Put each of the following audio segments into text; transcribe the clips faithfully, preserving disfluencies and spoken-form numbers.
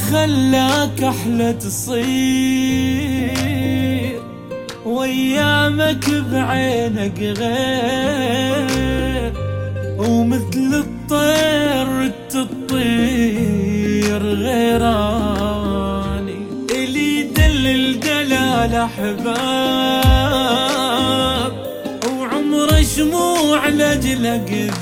خلاك أحلى تصير وأيامك بعينك غير، ومثل الطير تطير غيراني، اللي يدلل دلال أحباب وعمر شموع لأجلك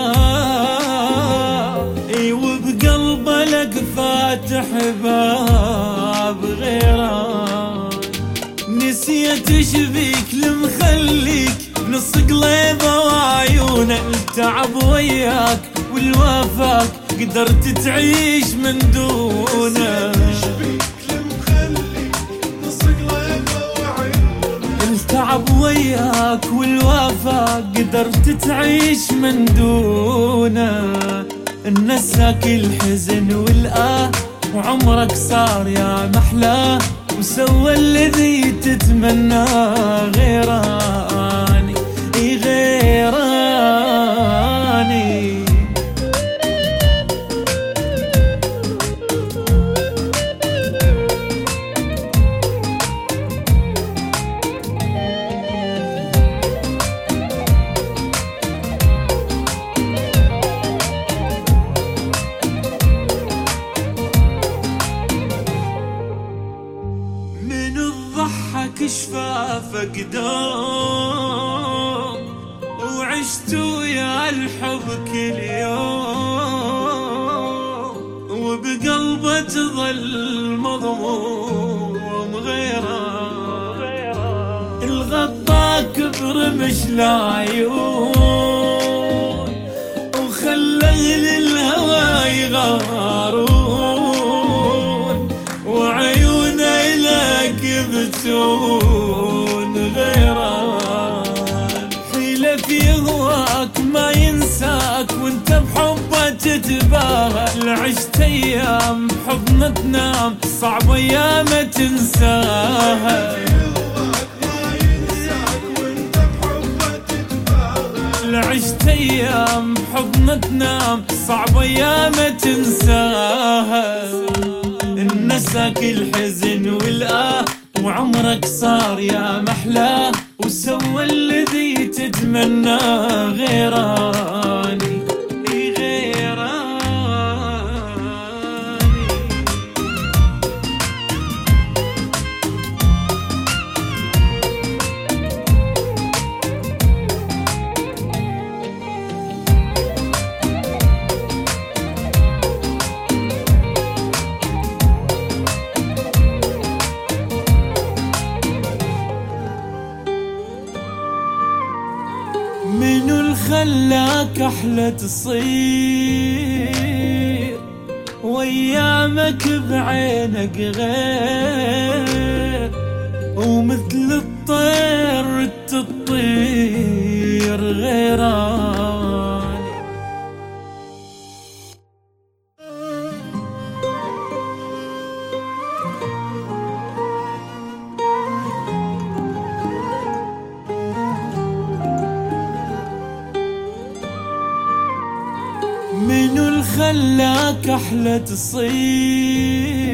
ذاب، اي وبقلبه لك فاتح باب غيران، نسيت شبيك لمخليك نص قليبه وعيونه، التعب وياك والوفاك قدرت تعيش من دونه، التعب وياك والوفاك قدرت تعيش من دونه، نساك الحزن والآه وعمرك صار يا محلاه، وسوى الذي تتمناه غيراني غيراني. ضحك شفافك دوم وعشت ويا الحب كل يوم، وبقلبه تظل مضموم غيره، الغطاك برمش العيون وخلى للهوى يغارون، وعيونه لك بتون غيران، حيلة في هواك ما ينساك وانت بحبه تتباهى، عشت ايام بحضنه تنام صعب ايام تنساها، عشت ايام بحضنه تنام صعب ايام تنساها، نساك الحزن والآه وعمرك صار يا محلاه، وسوى الذي تتمناه غيراني غيراني. منو الخلاك أحلى تصير وأيامك بعينك غير، ومثل الطير تطير غيراني. منو الخلاك أحلى تصير